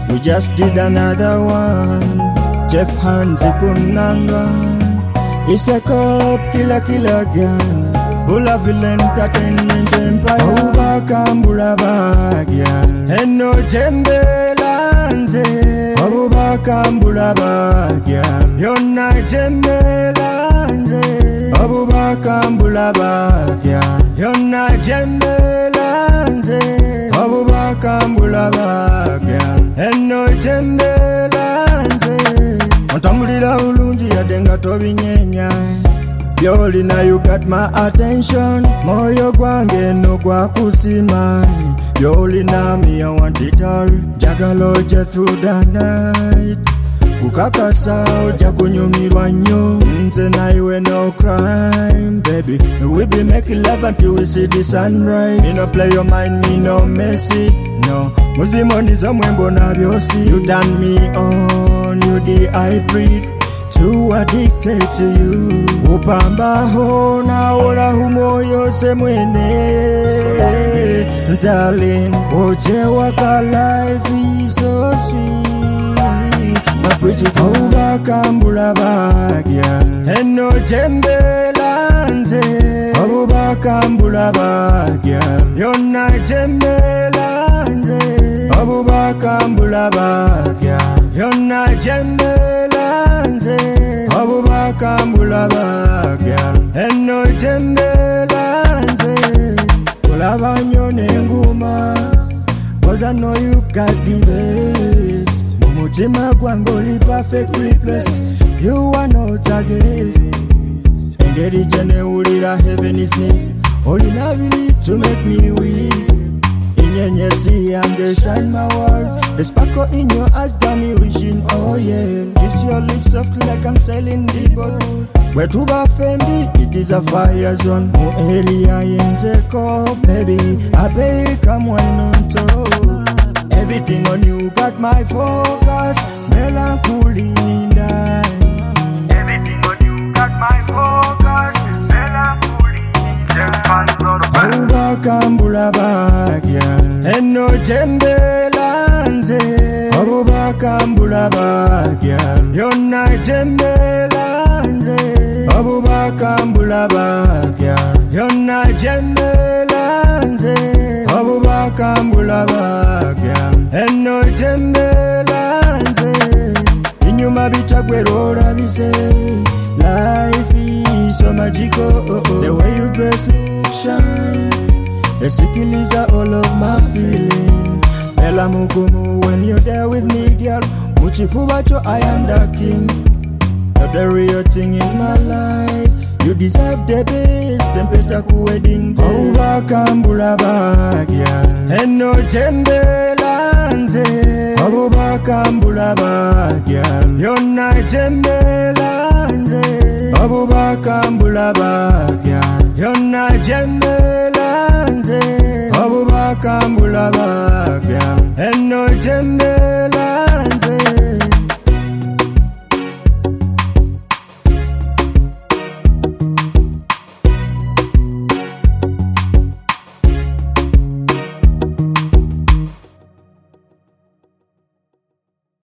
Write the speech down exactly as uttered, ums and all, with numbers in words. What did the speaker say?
We just did another one. Jeff Hanzi Kunanga. It's a cop, killer, killer girl. Bula villain entertainment empire. Oba kambula bagya. Eno jembe lanze. Oba kambula bagya. Yonna jembe lanze. Oba kambula bagya. Yonna jembe lanze. Oba kambula bagya. Eno jembe lanze. Ontambulira bulungi yadenga tobinyenya. Yolina, you got my attention. Moyo gwange no gwa kusima. Yolina, me I want it all. Jagalo je through the night. Kukakasa oja kunyumirwa nnyo. Nze na iwe no crime, baby. We be making love until we see the sunrise. Me no play your mind, me no mess it. No, muzimo nizo mwembo na byosi. You turn me on, you the hybrid. Too addicted to you. Upamba ho na ola humoyo se mwene. Darling, oje waka life is so sweet. My pretty Oba kambula bagya. Eno jembe lanze. Oba kambula bagya. Yonna jembe lanze. Oba kambula bagya. Yonna jembe lanze. Oba kambula bagya. Eno jembe lanze. Kulaba nyo nenguma. Cause I know you've got the best. Mumutima gwangoli perfectly blessed. You are not against. Engedi jene ulira heaven is near. Only navili to make me weak. Inyenye see and they shine my world. The sparkle in your eyes got me wishing, oh yeah. Kiss your lips softly like I'm sailing the boat. Where to Bafendi, it is a fire zone. Oh Elia Yenzeko, baby, I beg come wine on top. Everything on you got my focus. Melancholy in die. Everything on you got my focus. Melancholy in die. Oba kambula bagya. Eno jembe lanze. Oba kambula bagya. Yonna jembe lanze. Oba kambula bagya. Yonna jembe lanze. Oba kambula bagya. Eno jembe lanze. Inyuma bitagwerora bise. Life is so magical. Oh, oh. The way you dress look shine. The sikilies are all of my feelings. Bella mugumu when you're there with me, girl. Muchifubacho, I am the king. You're the real thing in my life. You deserve the best. Tempeta ku wedding day. Oba kambula bagya. Eno jembe lanze. Oba kambula bagya. Yonna jembe lanze. Oba kambula bagya. Yonna jembe lanze. Oba kambula bagya. Eno jembe